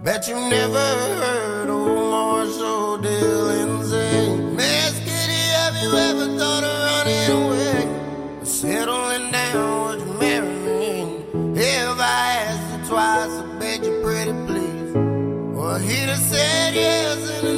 Bet you never heard of Marshall Dillon say, Miss Kitty, have you ever thought of running away? Settling down, would you marry me? If I asked you twice, I beg you pretty please. Well, he'd have said yes and